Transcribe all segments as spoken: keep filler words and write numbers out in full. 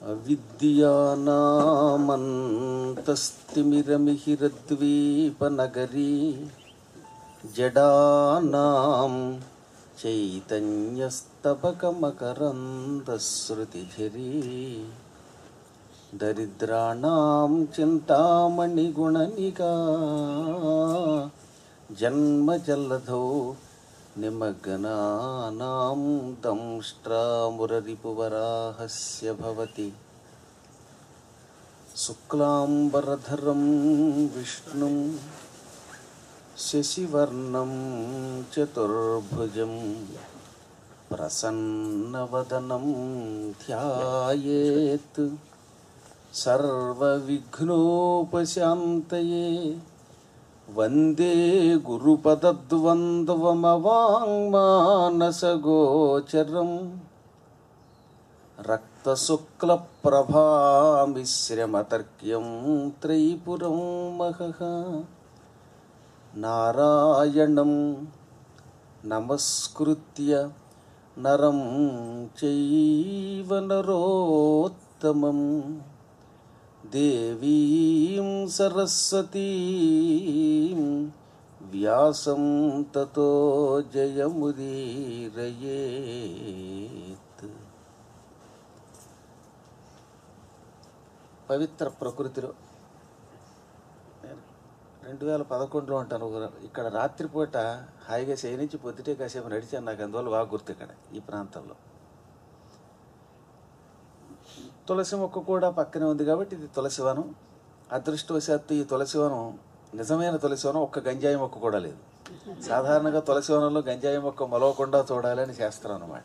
అవిద్యానామంతస్తిమిరమిహిరద్వీపనగరీ జడానాం చైతన్యస్తబకమకరందశ్రుతిఝరీ దరిద్రాణాం చింతామణిగుణనికా జన్మజలధౌ నిమగ్నానాం దంష్ట్రామురరిపువరాహస్య భవతి శుక్లాంబరధరం విష్ణుం శశివర్ణం చతుర్భుజం ప్రసన్నవదనం ధ్యాయేత్ సర్వవిఘ్నోపశాంతయే వందే గురుపదద్వంద్వమవాంగ్మానసగోచరం రక్తశుక్లప్రభామిశ్రమతర్క్యం త్రైపురం మహః నారాయణం నమస్కృత్య నరం చైవ నరోత్తమం దేవీం సరస్వతీం వ్యాసం తతో జయముదీరయేత్. పవిత్ర ప్రకృతిలో నేను రెండు వేల పదకొండులో ఉంటాను. ఇక్కడ రాత్రిపూట హాయిగా శయనించి పొద్దుటే కాసేపు నడిచాను. నాకు అందువల్ల బాగా గుర్తు ఇక్కడ ఈ ప్రాంతంలో. తులసి మొక్క కూడా పక్కనే ఉంది కాబట్టి ఇది తులసివనం. అదృష్టవశాత్తు ఈ తులసివనం నిజమైన తులసివనం, ఒక్క గంజాయి మొక్క కూడా లేదు. సాధారణంగా తులసివనంలో గంజాయి మొక్క మొలవకుండా చూడాలని శాస్త్రం అన్నమాట.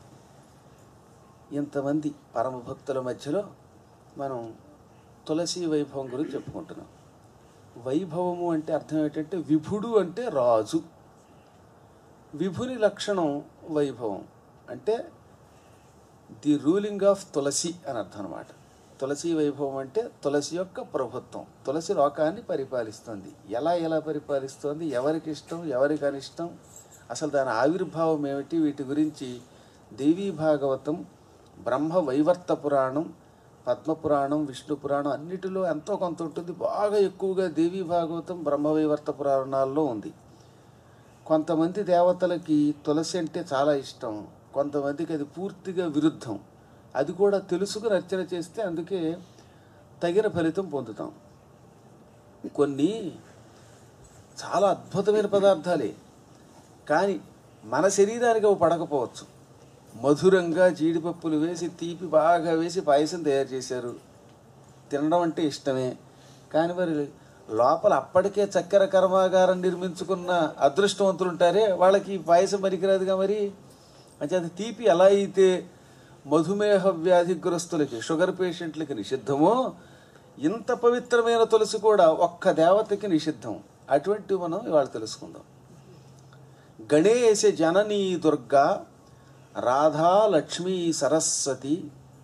ఇంతమంది పరమ భక్తుల మధ్యలో మనం తులసి వైభవం గురించి చెప్పుకుంటున్నాం. వైభవము అంటే అర్థం ఏంటంటే విభుడు అంటే రాజు. విభుని లక్షణం వైభవం అంటే ది రూలింగ్ ఆఫ్ తులసి అని అర్థం అనమాట. తులసి వైభవం అంటే తులసి యొక్క ప్రభుత్వం. తులసి లోకాన్ని పరిపాలిస్తుంది. ఎలా ఎలా పరిపాలిస్తుంది, ఎవరికి ఇష్టం, ఎవరికి అనిష్టం, అసలు దాని ఆవిర్భావం ఏమిటి, వీటి గురించి దేవీ భాగవతం, బ్రహ్మ వైవర్త పురాణం, పద్మపురాణం, విష్ణు పురాణం అన్నిటిలో ఎంతో కొంత ఉంటుంది. బాగా ఎక్కువగా దేవీ భాగవతం, బ్రహ్మ వైవర్త పురాణాల్లో ఉంది. కొంతమంది దేవతలకి తులసి అంటే చాలా ఇష్టం, కొంతమందికి అది పూర్తిగా విరుద్ధం. అది కూడా తెలుసుకుని అర్చన చేస్తే అందుకే తగిన ఫలితం పొందుతాం. కొన్ని చాలా అద్భుతమైన పదార్థాలే, కానీ మన శరీరానికి అవి పడకపోవచ్చు. మధురంగా జీడిపప్పులు వేసి తీపి బాగా వేసి పాయసం తయారు చేశారు. తినడం అంటే ఇష్టమే, కానీ మరి లోపల అప్పటికే చక్కెర కర్మాగారం నిర్మించుకున్న అదృష్టవంతులు ఉంటారే, వాళ్ళకి పాయసం పనికిరాదుగా. మరి అంటే అది తీపి ఎలా అయితే మధుమేహ వ్యాధిగ్రస్తులకి, షుగర్ పేషెంట్లకి నిషిద్ధమో, ఇంత పవిత్రమైన తులసి కూడా ఒక్క దేవతకి నిషిద్ధం. అటువంటివి మనం ఇవాళ తెలుసుకుందాం. గణేశ జననీ దుర్గా రాధా లక్ష్మీ సరస్వతి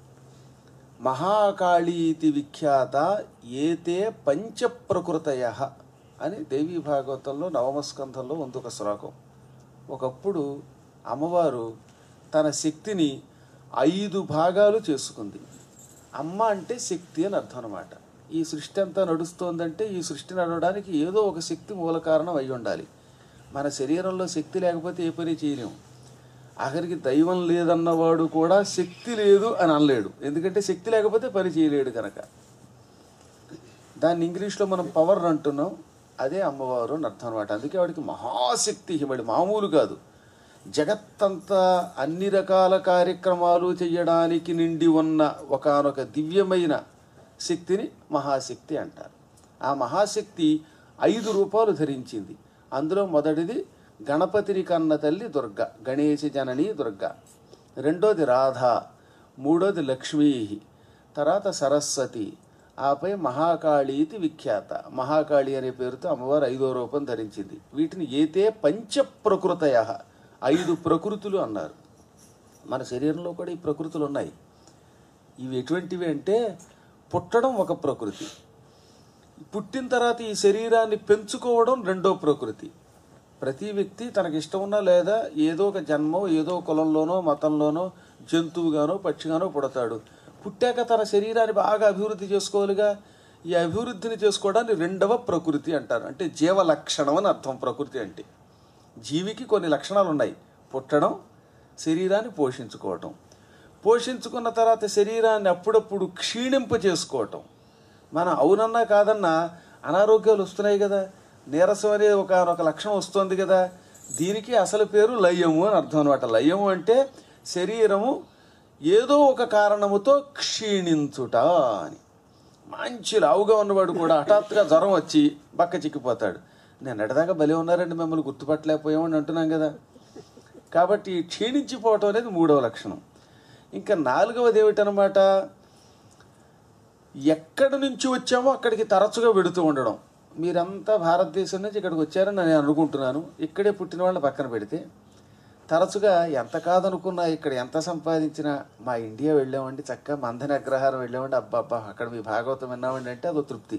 మహాకాళీతి విఖ్యాత ఏతే పంచప్రకృతయ అని దేవీ భాగవతంలో నవమ స్కంధంలో ఉంది ఒక శ్లోకం. ఒకప్పుడు అమ్మవారు తన శక్తిని ఐదు భాగాలు చేసుకుంది. అమ్మ అంటే శక్తి అని అర్థం అనమాట. ఈ సృష్టి అంతా నడుస్తోందంటే ఈ సృష్టి నడవడానికి ఏదో ఒక శక్తి మూల కారణం అయి ఉండాలి. మన శరీరంలో శక్తి లేకపోతే ఏ పని చేయలేము. ఆఖరికి దైవం లేదన్నవాడు కూడా శక్తి లేదు అని అనలేడు, ఎందుకంటే శక్తి లేకపోతే పని చేయలేడు కనుక. దాన్ని ఇంగ్లీష్లో మనం పవర్ అంటున్నాం, అదే అమ్మవారు అని అర్థం అనమాట. అందుకే వాడికి మహాశక్తి, వాడి మామూలు కాదు. జగత్తంతా అన్ని రకాల కార్యక్రమాలు చేయడానికి నిండి ఉన్న ఒకానొక దివ్యమైన శక్తిని మహాశక్తి అంటారు. ఆ మహాశక్తి ఐదు రూపాలు ధరించింది. అందులో మొదటిది గణపతిని కన్న తల్లి దుర్గ, గణేశ జనని దుర్గ. రెండోది రాధ, మూడోది లక్ష్మీ, తర్వాత సరస్వతి, ఆపై మహాకాళీతి విఖ్యాత. మహాకాళి అనే పేరుతో అమ్మవారు ఐదో రూపం ధరించింది. వీటిని ఏతే పంచప్రకృతయ, ఐదు ప్రకృతులు అన్నారు. మన శరీరంలో కూడా ఈ ప్రకృతులు ఉన్నాయి. ఇవి ఎటువంటివి అంటే, పుట్టడం ఒక ప్రకృతి, పుట్టిన తర్వాత ఈ శరీరాన్ని పెంచుకోవడం రెండో ప్రకృతి. ప్రతి వ్యక్తి తనకి ఇష్టం ఉన్నా లేదా ఏదో ఒక జన్మో ఏదో కులంలోనో మతంలోనో జంతువుగానో పక్షిగానో పుడతాడు. పుట్టాక తన శరీరాన్ని బాగా అభివృద్ధి చేసుకోవాలిగా. ఈ అభివృద్ధిని చేసుకోవడాన్ని రెండవ ప్రకృతి అంటారు. అంటే జీవలక్షణం అని అర్థం. ప్రకృతి అంటే జీవికి కొన్ని లక్షణాలు ఉన్నాయి. పుట్టడం, శరీరాన్ని పోషించుకోవటం, పోషించుకున్న తర్వాత శరీరాన్ని అప్పుడప్పుడు క్షీణింప చేసుకోవటం. మనం అవునన్నా కాదన్నా అనారోగ్యాలు వస్తున్నాయి కదా, నీరసం అనేది ఒక ఒక లక్షణం వస్తుంది కదా. దీనికి అసలు పేరు లయము అని అర్థం అనమాట. లయము అంటే శరీరము ఏదో ఒక కారణముతో క్షీణించుట అని. మంచి లావుగా ఉన్నవాడు కూడా హఠాత్తుగా జ్వరం వచ్చి బక్క చిక్కిపోతాడు. నేను ఎడదాకా భలే ఉన్నారండి, మిమ్మల్ని గుర్తుపట్టలేకపోయామని అంటున్నాం కదా. కాబట్టి క్షీణించిపోవటం అనేది మూడవ లక్షణం. ఇంకా నాలుగవది ఏమిటనమాట, ఎక్కడి నుంచి వచ్చామో అక్కడికి తరచుగా వెడుతూ ఉండడం. మీరంతా భారతదేశం నుంచి ఇక్కడికి వచ్చారని నేను అనుకుంటున్నాను. ఇక్కడే పుట్టిన వాళ్ళని పక్కన పెడితే తరచుగా ఎంత కాదనుకున్నా ఇక్కడ ఎంత సంపాదించినా మా ఇండియా వెళ్ళామండి, చక్కగా మందని అగ్రహారం వెళ్ళామండి, అబ్బాబ్బా అక్కడ మీ భాగవతం విన్నామండి అంటే అదో తృప్తి.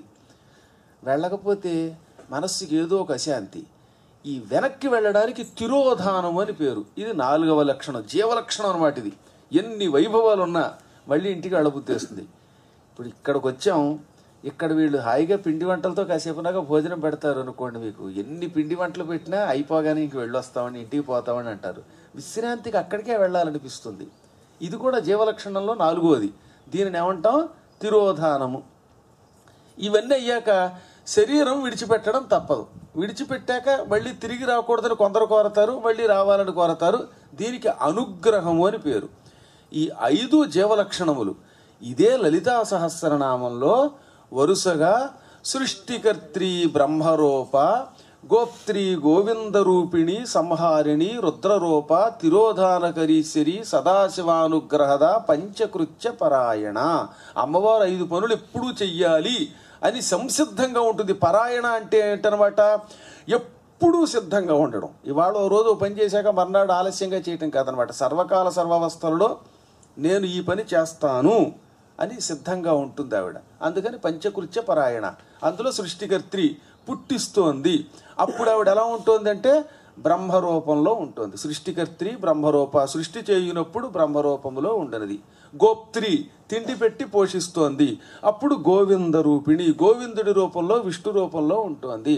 వెళ్ళకపోతే మనస్సుకి ఏదో ఒక అశాంతి. ఈ వెనక్కి వెళ్ళడానికి తిరోధానం అని పేరు. ఇది నాలుగవ లక్షణం, జీవలక్షణం అనమాట. ఇది ఎన్ని వైభవాలు ఉన్నా మళ్ళీ ఇంటికి వెళ్ళబుద్ధేస్తుంది. ఇప్పుడు ఇక్కడికి వచ్చాం, ఇక్కడ వీళ్ళు హాయిగా పిండి వంటలతో కాసేపునాగా భోజనం పెడతారు అనుకోండి. మీకు ఎన్ని పిండి వంటలు పెట్టినా అయిపోగానే ఇంక వెళ్ళొస్తామని, ఇంటికి పోతామని అంటారు. విశ్రాంతికి అక్కడికే వెళ్ళాలనిపిస్తుంది. ఇది కూడా జీవలక్షణంలో నాలుగోది. దీనిని ఏమంటాం, తిరోధానము. ఇవన్నీ అయ్యాక శరీరం విడిచిపెట్టడం తప్పదు. విడిచిపెట్టాక మళ్ళీ తిరిగి రాకూడదని కొందరు కోరతారు, మళ్ళీ రావాలని కోరతారు. దీనికి అనుగ్రహము అని పేరు. ఈ ఐదు జీవలక్షణములు ఇదే లలితా సహస్రనామంలో వరుసగా సృష్టికర్త్రి బ్రహ్మరూప, గోప్త్రి గోవిందరూపిణి, సంహారిణి రుద్రరూప, తిరోధానకరీశ్వరి, సదాశివానుగ్రహద, పంచకృత్య పరాయణ. అమ్మవారు ఐదు పనులు ఎప్పుడూ చెయ్యాలి అని సంసిద్ధంగా ఉంటుంది. పరాయణ అంటే ఏంటనమాట, ఎప్పుడూ సిద్ధంగా ఉండడం. ఇవాళ ఓ రోజు పని చేశాక మర్నాడు ఆలస్యంగా చేయటం కాదనమాట. సర్వకాల సర్వావస్థలలో నేను ఈ పని చేస్తాను అని సిద్ధంగా ఉంటుంది ఆవిడ. అందుకని పంచకృత్య పరాయణ. అందులో సృష్టికర్త్రి పుట్టిస్తోంది. అప్పుడు ఆవిడ ఎలా ఉంటుందంటే బ్రహ్మరూపంలో ఉంటుంది. సృష్టికర్త్రి బ్రహ్మరూప, సృష్టి చేయునప్పుడు బ్రహ్మరూపంలో ఉండనిది. గోప్త్రి తిండి పెట్టి పోషిస్తోంది. అప్పుడు గోవింద రూపిణి, గోవిందుడి రూపంలో విష్ణు రూపంలో ఉంటుంది.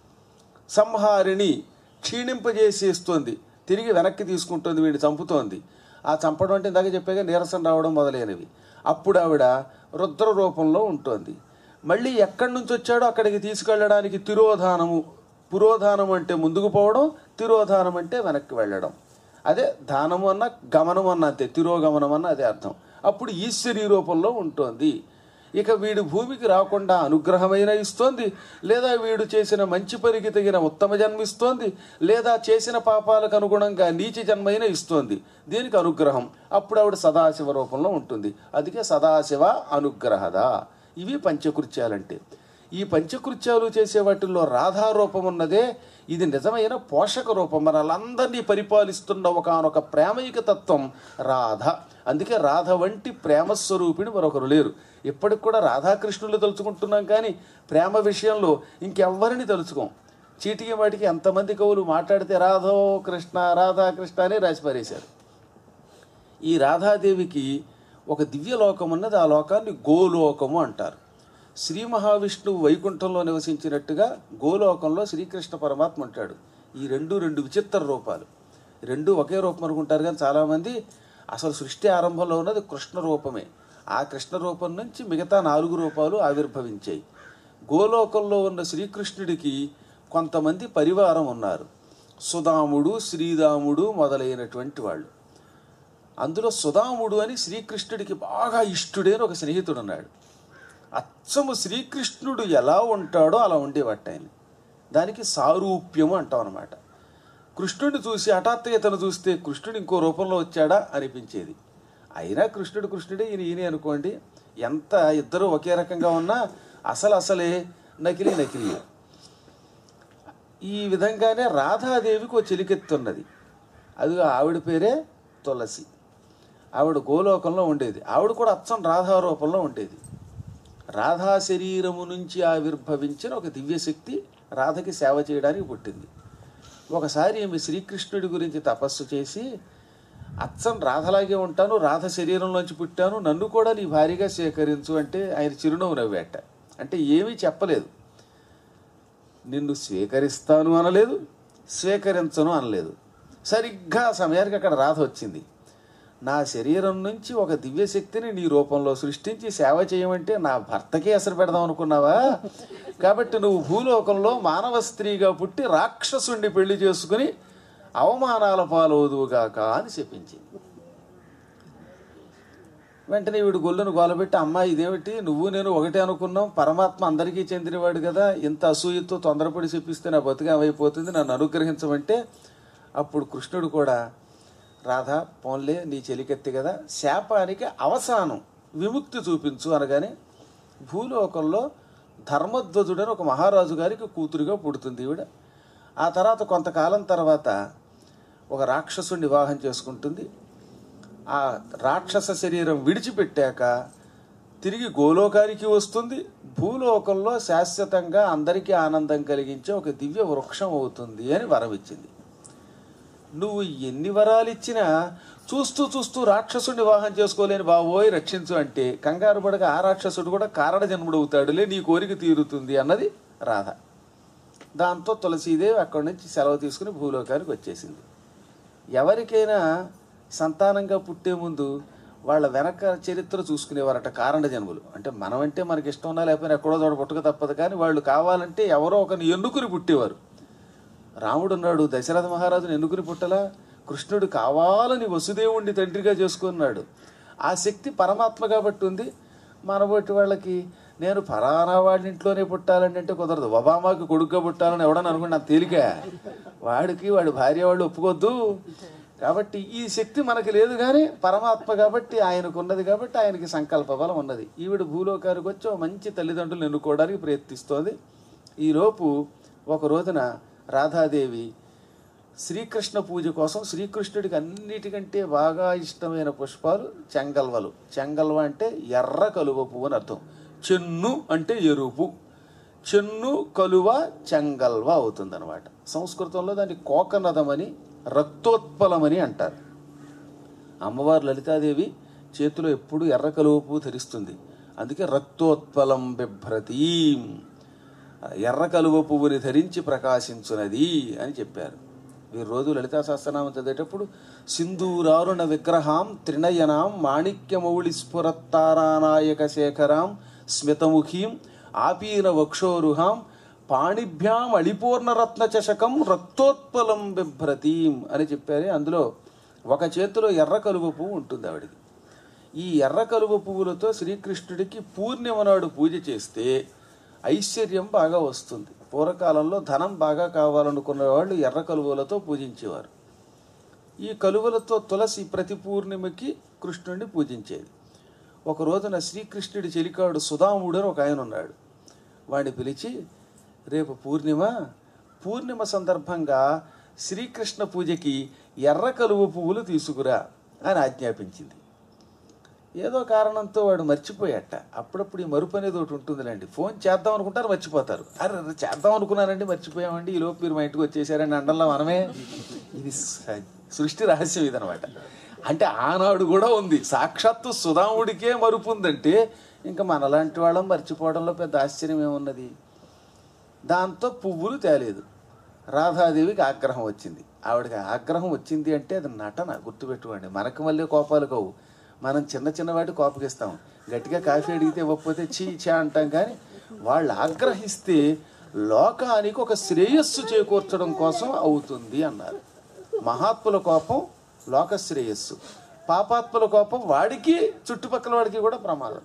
సంహారిణి క్షీణింపజేసేస్తోంది, తిరిగి వెనక్కి తీసుకుంటుంది, వీడిని చంపుతోంది. ఆ చంపడం అంటే ఇందాక చెప్పాక నీరసం రావడం మొదలైనవి. అప్పుడు ఆవిడ రుద్ర రూపంలో ఉంటుంది. మళ్ళీ ఎక్కడి నుంచి వచ్చాడో అక్కడికి తీసుకెళ్ళడానికి తిరోధానము. పురోధానం అంటే ముందుకు పోవడం, తిరోధానం అంటే వెనక్కి వెళ్ళడం. అదే దానము అన్న గమనం అన్న అంతే, తిరోగమనం అన్న అదే అర్థం. అప్పుడు ఈశ్వరీ రూపంలో ఉంటుంది. ఇక వీడు భూమికి రాకుండా అనుగ్రహమైన ఇస్తోంది, లేదా వీడు చేసిన మంచి పనికి తగిన ఉత్తమ జన్మ ఇస్తోంది, లేదా చేసిన పాపాలకు అనుగుణంగా నీచి జన్మైన ఇస్తోంది. దీనికి అనుగ్రహం. అప్పుడు ఆవిడ సదాశివ రూపంలో ఉంటుంది. అందుకే సదాశివ అనుగ్రహద. ఇవి పంచకృత్యాలంటే. ఈ పంచకృత్యాలు చేసే వాటిల్లో రాధారూపం ఉన్నదే ఇది నిజమైన పోషక రూపం. మనలందరినీ పరిపాలిస్తున్న ఒకనొక ప్రేమైక తత్వం రాధ. అందుకే రాధ వంటి ప్రేమస్వరూపిణి మరొకరు లేరు. ఇప్పటికి కూడా రాధాకృష్ణులు తలుచుకుంటున్నాం, కానీ ప్రేమ విషయంలో ఇంకెవ్వరిని తలుచుకోం. చీటికి వాటికి ఎంతమంది కవులు మాట్లాడితే రాధో కృష్ణ రాధాకృష్ణ అని రాసి పారేశారు. ఈ రాధాదేవికి ఒక దివ్యలోకం ఉన్నది. ఆ లోకాన్ని గోలోకము అంటారు. శ్రీ మహావిష్ణువు వైకుంఠంలో నివసించినట్టుగా గోలోకంలో శ్రీకృష్ణ పరమాత్మ ఉంటాడు. ఈ రెండు రెండు విచిత్ర రూపాలు, రెండు ఒకే రూపం అనుకుంటారు. కానీ చాలామంది అసలు సృష్టి ఆరంభంలో ఉన్నది కృష్ణ రూపమే. ఆ కృష్ణ రూపం నుంచి మిగతా నాలుగు రూపాలు ఆవిర్భవించాయి. గోలోకంలో ఉన్న శ్రీకృష్ణుడికి కొంతమంది పరివారం ఉన్నారు. సుధాముడు, శ్రీరాముడు మొదలైనటువంటి వాళ్ళు. అందులో సుధాముడు అని శ్రీకృష్ణుడికి బాగా ఇష్టుడైన ఒక స్నేహితుడు ఉన్నాడు. అచ్చము శ్రీకృష్ణుడు ఎలా ఉంటాడో అలా ఉండేవాట ఆయన. దానికి సారూప్యము అంటాం అనమాట. కృష్ణుడిని చూసి హఠాత్తుగా ఇతను చూస్తే కృష్ణుడు ఇంకో రూపంలో వచ్చాడా అనిపించేది. అయినా కృష్ణుడు కృష్ణుడే, ఈయన ఈయనే అనుకోండి. ఎంత ఇద్దరు ఒకే రకంగా ఉన్నా అసలు అసలే నకిలీ నకిలీ. ఈ విధంగానే రాధాదేవికి ఒక చెలికెత్తున్నది. అది ఆవిడ పేరే తులసి. ఆవిడ గోలోకంలో ఉండేది. ఆవిడ కూడా అచ్చం రాధా రూపంలో ఉండేది. రాధా శరీరము నుంచి ఆవిర్భవించిన ఒక దివ్యశక్తి రాధకి సేవ చేయడానికి పుట్టింది. ఒకసారి ఈమె శ్రీకృష్ణుడి గురించి తపస్సు చేసి అచ్చం రాధలాగే ఉంటాను, రాధ శరీరంలోంచి పుట్టాను, నన్ను కూడా నీ భార్యగా స్వీకరించు అంటే ఆయన చిరునవ్వు నవ్వేట. అంటే ఏమీ చెప్పలేదు. నిన్ను స్వీకరిస్తాను అనలేదు, స్వీకరించను అనలేదు. సరిగ్గా ఆ సమయానికి అక్కడ రాధ వచ్చింది. నా శరీరం నుంచి ఒక దివ్యశక్తిని నీ రూపంలో సృష్టించి సేవ చేయమంటే నా భర్తకే అసలు పెడదాం అనుకున్నావా? కాబట్టి నువ్వు భూలోకంలో మానవ స్త్రీగా పుట్టి రాక్షసుణ్ణి పెళ్లి చేసుకుని అవమానాల పాలవుదువుగాక అని చెప్పించింది. వెంటనే వీడు గొల్లును గోలబెట్టి, అమ్మా ఇదేమిటి, నువ్వు నేను ఒకటే అనుకున్నాం, పరమాత్మ అందరికీ చెందినవాడు కదా, ఇంత అసూయతో తొందరపడి చెప్పిస్తే నా బతుక ఏమైపోతుంది, నన్ను అనుగ్రహించమంటే అప్పుడు కృష్ణుడు కూడా, రాధా పోన్లే నీ చెలికెత్తి కదా, శాపానికి అవసానం విముక్తి చూపించు అనగానే భూలోకంలో ధర్మధ్వజుడని ఒక మహారాజు గారికి కూతురుగా పుడుతుంది ఈవిడ. ఆ తర్వాత కొంతకాలం తర్వాత ఒక రాక్షసుని వివాహం చేసుకుంటుంది. ఆ రాక్షస శరీరం విడిచిపెట్టాక తిరిగి గోలోకానికి వస్తుంది. భూలోకంలో శాశ్వతంగా అందరికీ ఆనందం కలిగించే ఒక దివ్య వృక్షం అవుతుంది అని వరం ఇచ్చింది. నువ్వు ఎన్ని వరాలు ఇచ్చినా చూస్తూ చూస్తూ రాక్షసుని వివాహం చేసుకోలేని బాబోయ్ రక్షించు అంటే కంగారు పడక ఆ రాక్షసుడు కూడా కారణ జన్ముడు అవుతాడులే, నీ కోరిక తీరుతుంది అన్నది రాధ. దాంతో తులసీదేవి అక్కడి నుంచి సెలవు తీసుకుని భూలోకానికి వచ్చేసింది. ఎవరికైనా సంతానంగా పుట్టే ముందు వాళ్ళ వెనక చరిత్ర చూసుకునేవారట కారణ జన్ములు. అంటే మనం అంటే మనకి ఇష్టం ఉన్నా లేకపోయినా ఎక్కడో చోట పుట్టక తప్పదు, కానీ వాళ్ళు కావాలంటే ఎవరో ఒకరిని ఎన్నుకుని పుట్టేవారు. రాముడు ఉన్నాడు, దశరథ మహారాజుని ఎన్నుకుని పుట్టలా. కృష్ణుడు కావాలని వసుదేవుణ్ణి తండ్రిగా చేసుకున్నాడు. ఆ శక్తి పరమాత్మ కాబట్టి ఉంది. మనబోటి వాళ్ళకి నేను ఫలానా వాడి ఇంట్లోనే పుట్టాలని అంటే కుదరదు. ఒబామాకి కొడుకుగా పుట్టాలని ఎవడని అనుకున్నా తేలిక, వాడికి వాడి భార్య వాళ్ళు ఒప్పుకోద్దు. కాబట్టి ఈ శక్తి మనకి లేదు, కానీ పరమాత్మ కాబట్టి ఆయనకు ఉన్నది, కాబట్టి ఆయనకి సంకల్ప బలం ఉన్నది. ఈవిడ భూలోకానికి వచ్చి ఒక మంచి తల్లిదండ్రులు ఎన్నుకోవడానికి ప్రయత్నిస్తోంది. ఈలోపు ఒక రోజున రాధాదేవి శ్రీకృష్ణ పూజ కోసం శ్రీకృష్ణుడికి అన్నిటికంటే బాగా ఇష్టమైన పుష్పాలు చెంగల్వలు. చెంగల్వ అంటే ఎర్ర కలువ పువ్వు అని అర్థం. చెన్ను అంటే ఎరుపు, చెన్ను కలువ చెంగల్వ అవుతుందన్నమాట. సంస్కృతంలో దాన్ని కోకనదమని రక్తోత్పలమని అంటారు. అమ్మవారు లలితాదేవి చేతిలో ఎప్పుడు ఎర్ర కలువ పువ్వు ధరిస్తుంది, అందుకే రక్తోత్పలం బిభ్రతి, ఎర్ర కలువ పువ్వుని ధరించి ప్రకాశించున్నది అని చెప్పారు. వీరు రోజు లలితా సహస్రనామం చదివేటప్పుడు సింధూరారుణ విగ్రహాం త్రినయనాం మాణిక్యమౌళి స్ఫురత్తారానాయక శేఖరాం స్మితముఖీం ఆపీన వక్షోరుహాం పాణిభ్యాం అళిపూర్ణరత్న చషకం రక్తోత్పలం బిభ్రతీం అని చెప్పారే. అందులో ఒక చేతిలో ఎర్ర కలువ పువ్వు ఉంటుంది ఆవిడికి. ఈ ఎర్ర కలువ పువ్వులతో శ్రీకృష్ణుడికి పూర్ణిమ నాడు పూజ చేస్తే ఐశ్వర్యం బాగా వస్తుంది. పూర్వకాలంలో ధనం బాగా కావాలనుకున్న వాళ్ళు ఎర్ర కలువలతో పూజించేవారు. ఈ కలువలతో తులసి ప్రతి పూర్ణిమకి కృష్ణుడిని పూజించేది. ఒక రోజున శ్రీకృష్ణుడి చెలికాడు సుధాముడు అని ఒక ఆయన ఉన్నాడు. వాడిని పిలిచి, రేపు పూర్ణిమ, పూర్ణిమ సందర్భంగా శ్రీకృష్ణ పూజకి ఎర్ర కలువ పువ్వులు తీసుకురా అని ఆజ్ఞాపించింది. ఏదో కారణంతో వాడు మర్చిపోయాట. అప్పుడప్పుడు ఈ మరుపు అనేది ఒకటి ఉంటుందిలేండి. ఫోన్ చేద్దాం అనుకుంటారు, మర్చిపోతారు. అరే చేద్దాం అనుకున్నానండి, మర్చిపోయామండి, ఈ లోపు మీరు మా ఇంటికి వచ్చేసారని అండల్లా మనమే. ఇది సృష్టి రహస్యం ఇదనమాట. అంటే ఆనాడు కూడా ఉంది. సాక్షాత్తు సుధాముడికే మరుపు ఉందంటే ఇంకా మనలాంటి వాళ్ళం మర్చిపోవడంలో పెద్ద ఆశ్చర్యం ఏమున్నది. దాంతో పువ్వులు తేలేదు. రాధాదేవికి ఆగ్రహం వచ్చింది. ఆవిడకి ఆగ్రహం వచ్చింది అంటే అది నటన, గుర్తుపెట్టుకోండి. మనకు మళ్ళీ కోపాలు కావు. మనం చిన్న చిన్న వాటి కోపగిస్తాం. గట్టిగా కాఫీ అడిగితే ఇవ్వకపోతే చీ చా అంటాం. కానీ వాళ్ళు ఆగ్రహిస్తే లోకానికి ఒక శ్రేయస్సు చేకూర్చడం కోసం అవుతుంది అన్నారు. మహాత్ముల కోపం లోక శ్రేయస్సు, పాపాత్ముల కోపం వాడికి చుట్టుపక్కల వాడికి కూడా ప్రమాదం.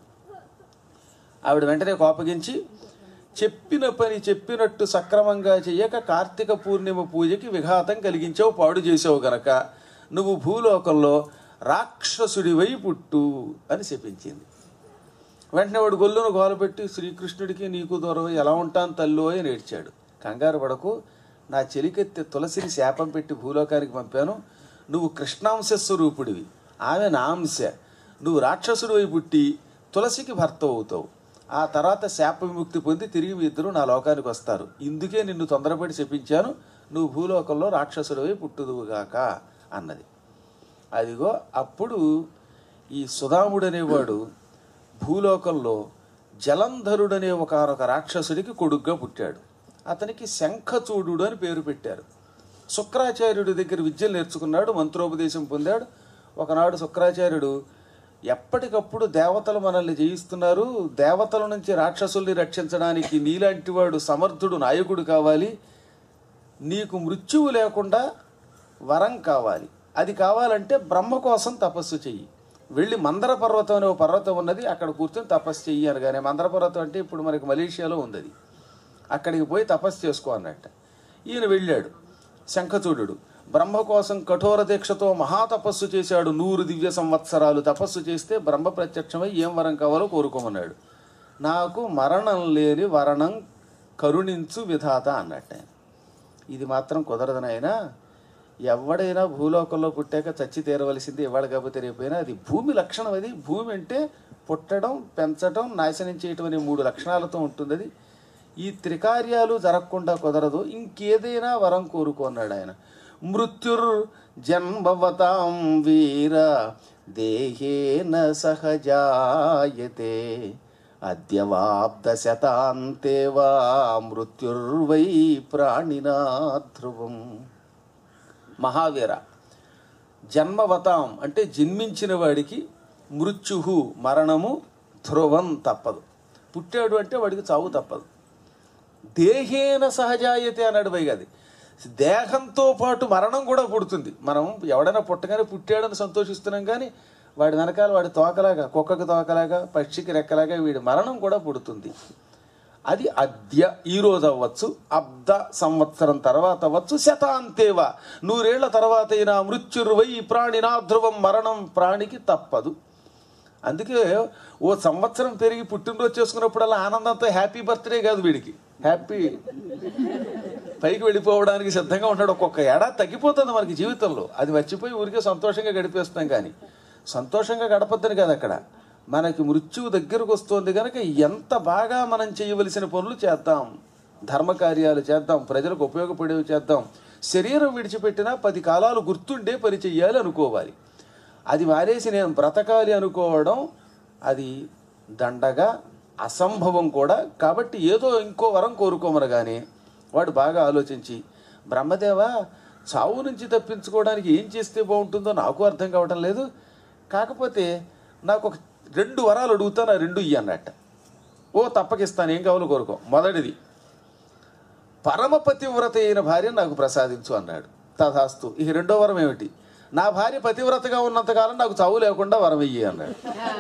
ఆవిడ వెంటనే కోపగించి, చెప్పిన పని చెప్పినట్టు సక్రమంగా చెయ్యక కార్తీక పూర్ణిమ పూజకి విఘాతం కలిగించావు, పాడు చేసావు గనక నువ్వు భూలోకంలో రాక్షసుడివై పుట్టు అని చెప్పించింది. వెంటనే వాడు గొల్లును గోలపెట్టి, శ్రీకృష్ణుడికి నీకు దూరం ఎలా ఉంటాను తల్లు అని నేర్చాడు. కంగారు పడకు, నా చెలికెత్తి తులసిని శాపం పెట్టి భూలోకానికి పంపాను. నువ్వు కృష్ణాంశ స్వరూపుడివి, ఆమె నా అంశ. నువ్వు రాక్షసుడివై పుట్టి తులసికి భర్త అవుతావు. ఆ తర్వాత శాప విముక్తి పొంది తిరిగి మీ ఇద్దరు నా లోకానికి వస్తారు. ఇందుకే నిన్ను తొందరపడి చెప్పించాను, నువ్వు భూలోకంలో రాక్షసుడివై పుట్టుదువుగాక అన్నది. అదిగో అప్పుడు ఈ సుధాముడు అనేవాడు భూలోకంలో జలంధరుడనే ఒకనొక రాక్షసుడికి కొడుగ్గా పుట్టాడు. అతనికి శంఖచూడు అని పేరు పెట్టారు. శుక్రాచార్యుడి దగ్గర విద్యలు నేర్చుకున్నాడు, మంత్రోపదేశం పొందాడు. ఒకనాడు శుక్రాచార్యుడు ఎప్పటికప్పుడు దేవతలు మనల్ని జయిస్తున్నారు, దేవతల నుంచి రాక్షసుల్ని రక్షించడానికి నీలాంటి వాడు సమర్థుడు నాయకుడు కావాలి, నీకు మృత్యువు లేకుండా వరం కావాలి, అది కావాలంటే బ్రహ్మ కోసం తపస్సు చెయ్యి, వెళ్ళి మందర పర్వతం అనే ఒక పర్వతం ఉన్నది, అక్కడ కూర్చొని తపస్సు చెయ్యి అనగానే, మందర పర్వతం అంటే ఇప్పుడు మనకి మలేషియాలో ఉంది అది, అక్కడికి పోయి తపస్సు చేసుకో అన్నట్ట. ఈయన వెళ్ళాడు. శంఖచూడు బ్రహ్మ కోసం కఠోర దీక్షతో మహాతపస్సు చేశాడు. నూరు దివ్య సంవత్సరాలు తపస్సు చేస్తే బ్రహ్మ ప్రత్యక్షమై ఏం వరం కావాలో కోరుకోమన్నాడు. నాకు మరణం లేని వరణం కరుణించు విధాత అన్నట్టు. ఇది మాత్రం కుదరదనైనా, ఎవడైనా భూలోకంలో పుట్టాక చచ్చి తీరవలసింది, ఇవాళ కాకపోతే రేపైనా. అది భూమి లక్షణం. అది భూమి అంటే పుట్టడం, పెంచడం, నాశనం చేయటం అనే మూడు లక్షణాలతో ఉంటుంది. అది ఈ త్రికార్యాలు జరగకుండా కుదరదు. ఇంకేదైనా వరం కోరుకున్నాడు ఆయన. మృత్యుర్ జన్మవతాం వీర దేహేన సహజాయతే అద్యవాబ్ద శతాంతేవా మృత్యుర్వై ప్రాణినా ధ్రువం. మహావీర, జన్మవతాం అంటే జన్మించిన వాడికి మృత్యు మరణము ధ్రువం తప్పదు. పుట్టాడు అంటే వాడికి చావు తప్పదు. దేహేన సహజాయతే అన్నాడు పైగాది. దేహంతో పాటు మరణం కూడా పుడుతుంది. మనం ఎవడైనా పుట్టగానే పుట్టాడని సంతోషిస్తున్నాం, కానీ వాడి వెనకాల వాడి తోకలాగా, కుక్కకి తోకలాగా, పక్షికి రెక్కలాగా వీడి మరణం కూడా పుడుతుంది. అది అద్య ఈరోజు అవ్వచ్చు, అబ్ద సంవత్సరం తర్వాత అవ్వచ్చు, శతాంతేవా నూరేళ్ల తర్వాత అయినా మృత్యుర్వై ప్రాణినా ధ్రువం మరణం ప్రాణికి తప్పదు. అందుకే ఓ సంవత్సరం పెరిగి పుట్టినరోజు చేసుకున్నప్పుడల్లా ఆనందంతో హ్యాపీ బర్త్డే కాదు, వీడికి హ్యాపీ పైకి వెళ్ళిపోవడానికి సిద్ధంగా ఉంటాడు. ఒక్కొక్క ఏడాది తగ్గిపోతుంది మనకి జీవితంలో, అది మర్చిపోయి ఊరికే సంతోషంగా గడిపేస్తాం. కానీ సంతోషంగా గడపద్దని కాదు, అక్కడ మనకి మృత్యువు దగ్గరకు వస్తుంది కనుక ఎంత బాగా మనం చేయవలసిన పనులు చేద్దాం, ధర్మకార్యాలు చేద్దాం, ప్రజలకు ఉపయోగపడేవి చేద్దాం. శరీరం విడిచిపెట్టినా పది కాలాలు గుర్తుండే పని చెయ్యాలి అనుకోవాలి. అది మారేసి నేను బ్రతకాలి అనుకోవడం అది దండగా అసంభవం కూడా. కాబట్టి ఏదో ఇంకో వరం కోరుకోమనగానే వాడు బాగా ఆలోచించి, బ్రహ్మదేవ చావు నుంచి తప్పించుకోవడానికి ఏం చేస్తే బాగుంటుందో నాకు అర్థం కావటం లేదు, కాకపోతే నాకు ఒక రెండు వరాలు అడుగుతాను, ఆ రెండు ఇయ్యి అన్నట్ట. ఓ తప్పకిస్తాను, ఏం కావాలో కోరుకో. మొదటిది, పరమపతివ్రత అయిన భార్య నాకు ప్రసాదించు అన్నాడు. తథాస్తు. ఇక రెండో వరం ఏమిటి? నా భార్య పతివ్రతగా ఉన్నంతకాలం నాకు చావు లేకుండా వరం ఇయ్యి అన్నాడు.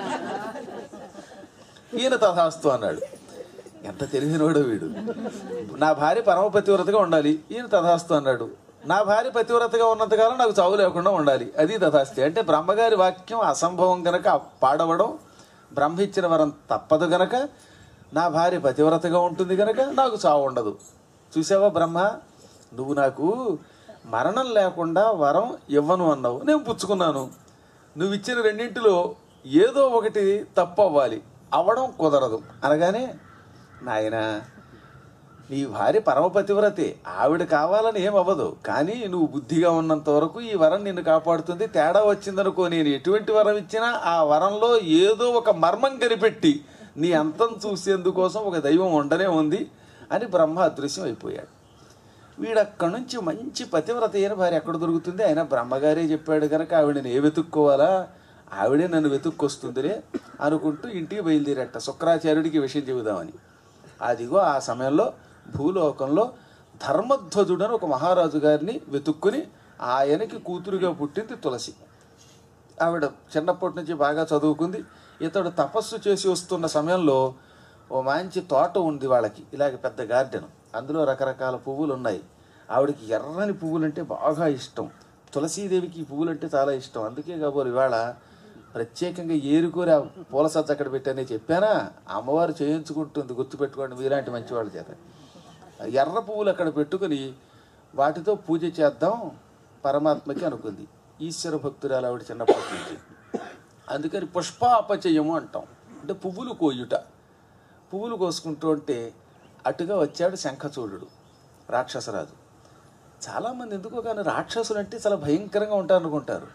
ఈయన తథాస్తు అన్నాడు. ఎంత తెలివినోడు వీడు. నా భార్య పరమ పతివ్రతగా ఉండాలి, ఈయన తథాస్తు అన్నాడు. నా భార్య పతివ్రతగా ఉన్నంతకాలం నాకు చావు లేకుండా ఉండాలి, అది తథాస్తి. అంటే బ్రహ్మగారి వాక్యం అసంభవం గనక పాడవడం, బ్రహ్మ ఇచ్చిన వరం తప్పదు గనక, నా భార్య పతివ్రతగా ఉంటుంది గనక నాకు చావు ఉండదు. చూసావా బ్రహ్మ, నువ్వు నాకు మరణం లేకుండా వరం ఇవ్వను అన్నావు, నేను పుచ్చుకున్నాను. నువ్వు ఇచ్చిన రెండింటిలో ఏదో ఒకటి తప్పు అవ్వాలి, అవ్వడం కుదరదు అనగానే, నాయన నీ భార్య పరమపతివ్రతే, ఆవిడ కావాలని ఏం అవ్వదు, కానీ నువ్వు బుద్ధిగా ఉన్నంత వరకు ఈ వరం నిన్ను కాపాడుతుంది. తేడా వచ్చిందనుకో, నేను ఎటువంటి వరం ఇచ్చినా ఆ వరంలో ఏదో ఒక మర్మం కనిపెట్టి నీ అంతం చూసేందుకోసం ఒక దైవం ఉండనే ఉంది అని బ్రహ్మ అదృశ్యం అయిపోయాడు. వీడక్కడి నుంచి మంచి పతివ్రత అయిన భార్య ఎక్కడ దొరుకుతుంది? అయినా బ్రహ్మగారే చెప్పాడు కనుక ఆవిడని ఏ వెతుక్కోవాలా, ఆవిడే నన్ను వెతుక్కొస్తుందిలే అనుకుంటూ ఇంటికి బయలుదేరట శుక్రాచార్యుడికి విషయం చెబుదామని. అదిగో ఆ సమయంలో భూలోకంలో ధర్మధ్వజుడు అని ఒక మహారాజు గారిని వెతుక్కుని ఆయనకి కూతురుగా పుట్టింది తులసి. ఆవిడ చిన్నప్పటి నుంచి బాగా చదువుకుంది. ఇతడు తపస్సు చేసి వస్తున్న సమయంలో ఓ మంచి తోట ఉంది వాళ్ళకి, ఇలాగ పెద్ద గార్డెన్, అందులో రకరకాల పువ్వులు ఉన్నాయి. ఆవిడకి ఎర్రని పువ్వులు అంటే బాగా ఇష్టం. తులసీదేవికి ఈ పువ్వులు అంటే చాలా ఇష్టం. అందుకే కాబోలు ఇవాళ ప్రత్యేకంగా ఏరుకోరి ఆ పూల సజ్జ అక్కడ పెట్టానే చెప్పానా, అమ్మవారు చేయించుకుంటుంది, గుర్తుపెట్టుకోండి మీలాంటి మంచి వాళ్ళ చేత. ఎర్ర పువ్వులు అక్కడ పెట్టుకుని వాటితో పూజ చేద్దాం పరమాత్మకి అనుకుంది. ఈశ్వర భక్తురాలు ఆవిడ చిన్నప్పటి నుంచి. అందుకని పుష్పాపచయము అంటాం, అంటే పువ్వులు కోయుట. పువ్వులు కోసుకుంటూ ఉంటే అటుగా వచ్చాడు శంఖచూడు రాక్షసరాజు. చాలామంది ఎందుకో కానీ రాక్షసులు అంటే చాలా భయంకరంగా ఉంటారు అనుకుంటారు.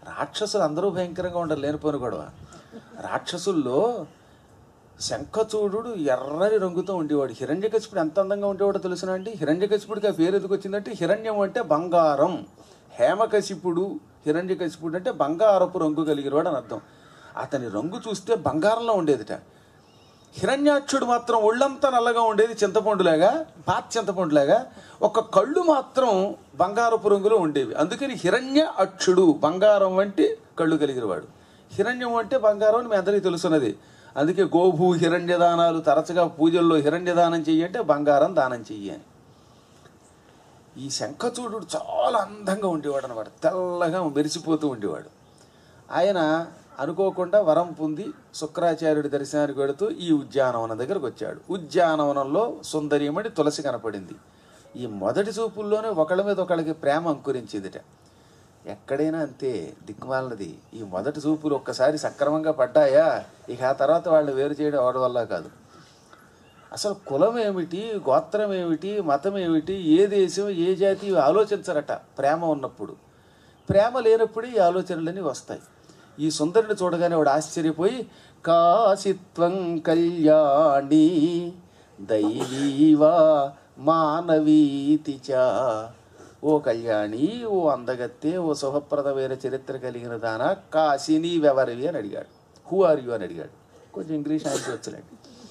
రాక్షసులు అందరూ భయంకరంగా ఉండరు, లేనిపోని గొడవ. రాక్షసుల్లో శంఖచూడు ఎర్రని రంగుతో ఉండేవాడు. హిరణ్యకశిపుడు ఎంత అందంగా ఉండేవాడో తెలుసునా అండి? హిరణ్యకశిపుడికి ఆ పేరు ఎందుకు వచ్చిందంటే, హిరణ్యం అంటే బంగారం, హేమకశిపుడు హిరణ్యకశిపుడు అంటే బంగారపు రంగు కలిగినవాడు అని అర్థం. అతని రంగు చూస్తే బంగారంలో ఉండేదిట. హిరణ్యాక్షుడు మాత్రం ఒళ్ళంతా నల్లగా ఉండేది, చింతపండులాగా, పాత చింతపండులాగా. ఒక కళ్ళు మాత్రం బంగారపు రంగులో ఉండేవి. అందుకని హిరణ్య అక్షుడు, బంగారం వంటి కళ్ళు కలిగినవాడు. హిరణ్యం అంటే బంగారం అని మీ అందరికీ తెలుసున్నది. అందుకే గోభూ హిరణ్య దానాలు తరచుగా పూజల్లో హిరణ్య దానం చెయ్యి అంటే బంగారం దానం చెయ్యి అని. ఈ శంఖచూడు చాలా అందంగా ఉండేవాడు అనమాట, తెల్లగా మెరిసిపోతూ ఉండేవాడు. ఆయన అనుకోకుండా వరం పొంది శుక్రాచార్యుడి దర్శనానికి వెళుతూ ఈ ఉద్యానవనం దగ్గరకు వచ్చాడు. ఉద్యానవనంలో సుందరీమణి తులసి కనపడింది. ఈ మొదటి చూపుల్లోనే ఒకళ్ళ మీద ఒకళ్ళకి ప్రేమ అంకురించిందిట. ఎక్కడైనా అంతే దిక్కుమాలన్నది. ఈ మొదటి చూపులు ఒక్కసారి సక్రమంగా పడ్డాయా, ఇక ఆ తర్వాత వాళ్ళు వేరు చేయడం అవడం వల్ల కాదు. అసలు కులం ఏమిటి, గోత్రం ఏమిటి, మతం ఏమిటి, ఏ దేశం, ఏ జాతి ఆలోచించరట ప్రేమ ఉన్నప్పుడు. ప్రేమ లేనప్పుడు ఈ ఆలోచనలన్నీ వస్తాయి. ఈ సుందరిని చూడగానే వాడు ఆశ్చర్యపోయి, కాశిత్వం కళ్యాణి దైవీవా మానవీతిచ, ఓ కళ్యాణి, ఓ అందగత్తే, ఓ శుభప్రదమైన చరిత్ర కలిగిన దానా, కాశీ నీవెవరివి అని అడిగాడు. హూ ఆర్ యు అని అడిగాడు. కొంచెం ఇంగ్లీష్ ఆన్సర్ వచ్చలేండి.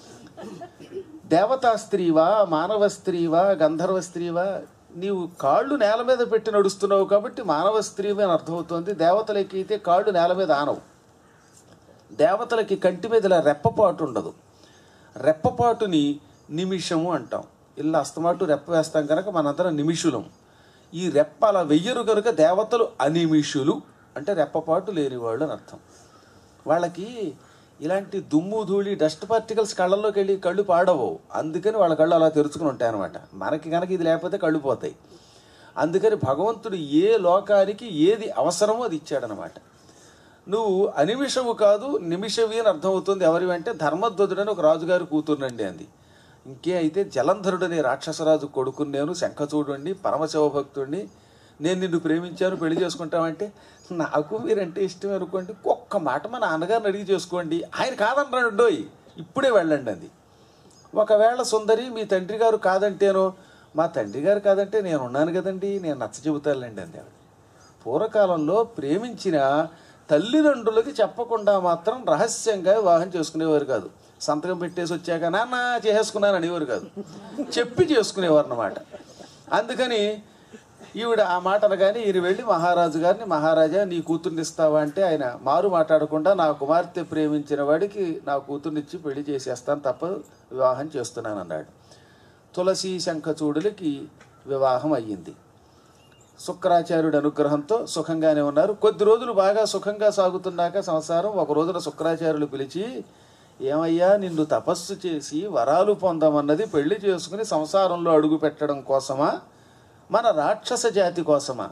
దేవతా స్త్రీవా, మానవ స్త్రీవా, గంధర్వ స్త్రీవా? నీవు కాళ్ళు నేల మీద పెట్టి నడుస్తున్నావు కాబట్టి మానవ స్త్రీవి అని అర్థమవుతుంది. దేవతలకి అయితే కాళ్ళు నేల మీద ఆనవు. దేవతలకి కంటి మీద ఇలా రెప్పపాటు ఉండదు. రెప్పపాటుని నిమిషము అంటాం. ఇలా అస్తమాటు రెప్ప వేస్తాం కనుక మనందరం నిమిషులం. ఈ రెప్ప అలా వెయ్యరు కనుక దేవతలు అనిమిషులు, అంటే రెప్పపాటు లేనివాళ్ళు అని అర్థం. వాళ్ళకి ఇలాంటి దుమ్ము ధూళి డస్ట్ పార్టికల్స్ కళ్ళల్లోకి వెళ్ళి కళ్ళు పాడవు. అందుకని వాళ్ళ కళ్ళు అలా తెరుచుకుని ఉంటాయి అన్నమాట. మనకి కనుక ఇది లేకపోతే కళ్ళు పోతాయి. అందుకని భగవంతుడు ఏ లోకానికి ఏది అవసరమో అది ఇచ్చాడనమాట. నువ్వు అనిమిషవు కాదు నిమిషవి అని అర్థమవుతుంది. ఎవరి అంటే ధర్మధ్వజుడని ఒక రాజుగారి కూతురునండి అంది. ఇంకే అయితే జలంధరుడనే రాక్షసరాజు కొడుకుని నేను, శంఖచూడుండి, పరమశివభక్తుడిని, నేను నిన్ను ప్రేమించాను, పెళ్లి చేసుకుంటామంటే, నాకు మీరంటే ఇష్టం అనుకోండి, ఒక్క మాట మా నాన్నగారిని అడిగి చేసుకోండి, ఆయన కాదనరాడోయ్, ఇప్పుడే వెళ్ళండి అంది. ఒకవేళ సుందరి మీ తండ్రి గారు కాదంటేనో, మా తండ్రి గారు కాదంటే నేను ఉన్నాను కదండి, నేను నచ్చ చెబుతానులేండి అంది ఆవిడ. పూర్వకాలంలో ప్రేమించిన తల్లిదండ్రులకి చెప్పకుండా మాత్రం రహస్యంగా వివాహం చేసుకునేవారు కాదు. సంతకం పెట్టేసి వచ్చాక నాన్న చేసేసుకున్నాను అనేవారు కాదు, చెప్పి చేసుకునేవారు అన్నమాట. అందుకని ఈవిడ ఆ మాట అనగానే ఈయన వెళ్ళి మహారాజు గారిని, మహారాజా నీ కూతుర్ని ఇస్తావా అంటే ఆయన మారు మాట్లాడకుండా, నా కుమార్తె ప్రేమించిన వాడికి నా కూతుర్నిచ్చి పెళ్లి చేసేస్తాను తప్ప వివాహం చేస్తున్నాను అన్నాడు. తులసి శంఖచూడులకి వివాహం అయ్యింది. శుక్రాచార్యుడి అనుగ్రహంతో సుఖంగానే ఉన్నారు. కొద్ది రోజులు బాగా సుఖంగా సాగుతున్నాక సంసారం ఒక రోజున శుక్రాచార్యులు పిలిచి, ఏమయ్యా నిన్ను తపస్సు చేసి వరాలు పొందమన్నది పెళ్లి చేసుకుని సంసారంలో అడుగు పెట్టడం కోసమా, మన రాక్షస జాతి కోసమా?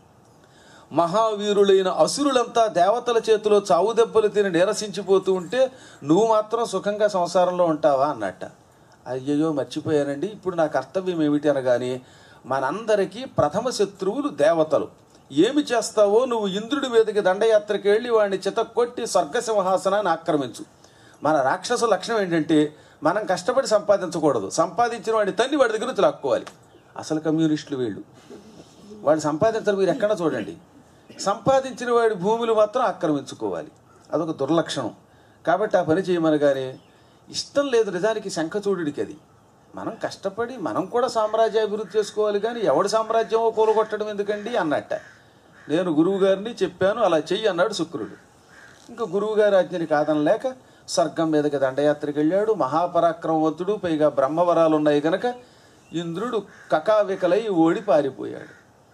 మహావీరులైన అసురులంతా దేవతల చేతిలో చావు దెబ్బలు తిని నీరసించిపోతూ ఉంటే నువ్వు మాత్రం సుఖంగా సంసారంలో ఉంటావా అన్నట్ట. అయ్యయ్యో మర్చిపోయానండి, ఇప్పుడు నా కర్తవ్యం ఏమిటి అనగానే, మనందరికీ ప్రథమ శత్రువులు దేవతలు. ఏమి చేస్తావో నువ్వు ఇంద్రుడి మీదకి దండయాత్రకి వెళ్ళి వాడిని చితక్కొట్టి స్వర్గసింహాసనాన్ని ఆక్రమించు. మన రాక్షసు లక్షణం ఏంటంటే మనం కష్టపడి సంపాదించకూడదు, సంపాదించిన వాడిని తన్ని వాడి దగ్గర నుంచి లాక్కోవాలి. అసలు కమ్యూనిస్టులు వీళ్ళు. వాడు సంపాదించరు, మీరు ఎక్కడ చూడండి. సంపాదించిన వాడి భూములు మాత్రం ఆక్రమించుకోవాలి, అదొక దుర్లక్షణం. కాబట్టి ఆ పని చేయమనగానే ఇష్టం లేదు నిజానికి శంఖచూడుడికి. అది మనం కష్టపడి మనం కూడా సామ్రాజ్యాభివృద్ధి చేసుకోవాలి, కానీ ఎవడి సామ్రాజ్యమో కూలగొట్టడం ఎందుకండి అన్నట్ట. నేను గురువుగారిని చెప్పాను అలా చెయ్యి అన్నాడు శుక్రుడు. ఇంకా గురువుగారి ఆజ్ఞని కాదనలేక స్వర్గం మీదకి దండయాత్రకి వెళ్ళాడు. మహాపరాక్రమవంతుడు, పైగా బ్రహ్మవరాలు ఉన్నాయి కనుక ఇంద్రుడు కకావికలై ఓడి పారిపోయాడు.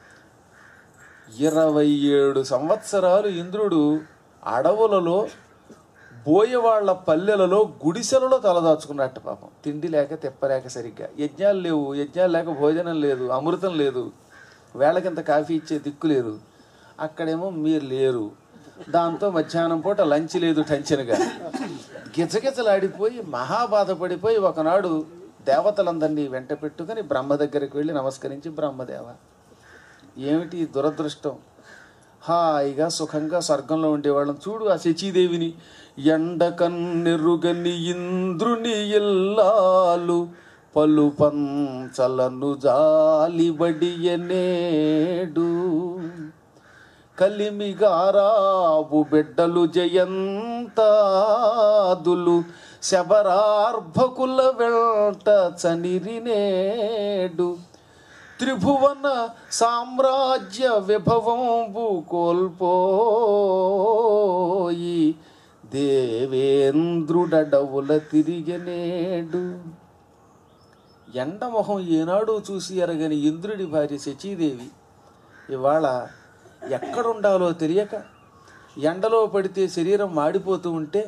ఇరవై ఏడు సంవత్సరాలు ఇంద్రుడు అడవులలో బోయవాళ్ల పల్లెలలో గుడిసెలలో తలదాచుకున్నట్ట. పాపం తిండి లేక తెప్పలేక, సరిగ్గా యజ్ఞాలు లేవు, యజ్ఞాలు లేక భోజనం లేదు, అమృతం లేదు, వేళకింత కాఫీ ఇచ్చే దిక్కు లేదు. అక్కడేమో మీరు లేరు, దాంతో మధ్యాహ్నం పూట లంచ్ లేదు టెన్షన్గా. గిజగిజలాడిపోయి మహాబాధపడిపోయి ఒకనాడు దేవతలందరినీ వెంట పెట్టుకుని బ్రహ్మ దగ్గరికి వెళ్ళి నమస్కరించి, బ్రహ్మదేవ ఏమిటి దురదృష్టం, హాయిగా సుఖంగా స్వర్గంలో ఉండేవాళ్ళం. చూడు ఆ శచీదేవిని, ఎండకన్నెరుగని ఇంద్రుని ఇల్లాలు పలు పంచలను జాలిబడియనేడు, కలిమిగారాబు బిడ్డలు జయంతాదులు శబరార్భకుల వెంట చనిరినేడు, త్రిభువన సామ్రాజ్య విభవంబు కోల్పోయి దేవేంద్రుడడవుల తిరిగనేడు. ఎండమొహం ఏనాడు చూసి ఎరగని ఇంద్రుడి భార్య శచీదేవి ఇవాళ ఎక్కడుండాలో తెలియక ఎండలో పడితే శరీరం మాడిపోతూ ఉంటే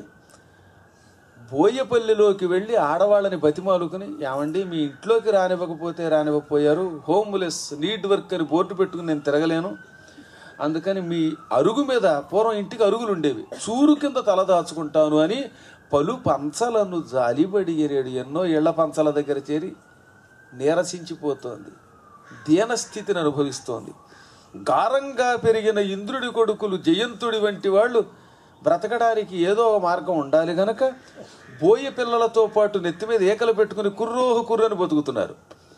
బోయపల్లిలోకి వెళ్ళి ఆడవాళ్ళని బతిమాలుకుని, ఏమండి మీ ఇంట్లోకి రానివ్వకపోతే రానివ్వకపోయారు, హోమ్లెస్ నీడ్ వర్క్ అని బోర్డు పెట్టుకుని నేను తిరగలేను, అందుకని మీ అరుగు మీద, పూర్వం ఇంటికి అరుగులు ఉండేవి, చూరు కింద తలదాచుకుంటాను అని పలు పంచలను జాలిబడి ఎరేడు ఎన్నో ఇళ్ల పంచల దగ్గర చేరి నీరసించిపోతోంది, దీనస్థితిని అనుభవిస్తోంది. గారంగా పెరిగిన ఇంద్రుడి కొడుకులు జయంతుడి వంటి వాళ్ళు బ్రతకడానికి ఏదో మార్గం ఉండాలి గనక బోయ పిల్లలతో పాటు నెత్తి మీద ఏకలు పెట్టుకుని కుర్రోహు కుర్రని బతుకుతున్నారు.